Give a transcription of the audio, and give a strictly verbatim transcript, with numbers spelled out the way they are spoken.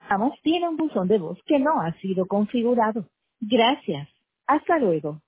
Amos tiene un buzón de voz que no ha sido configurado. Gracias. Hasta luego.